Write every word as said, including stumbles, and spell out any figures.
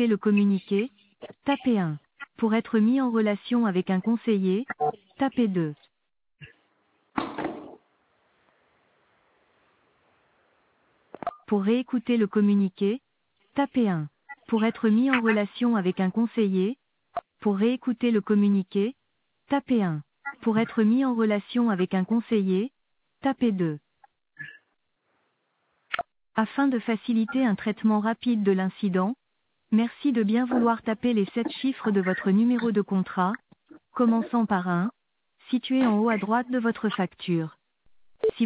réécouter le communiqué, tapez un. Pour être mis en relation avec un conseiller, tapez deux. Pour réécouter le communiqué, tapez un. Pour être mis en relation avec un conseiller, pour réécouter le communiqué, tapez un. Pour être mis en relation avec un conseiller, tapez deux. Afin de faciliter un traitement rapide de l'incident, merci de bien vouloir taper les sept chiffres de votre numéro de contrat, commençant par un, situé en haut à droite de votre facture.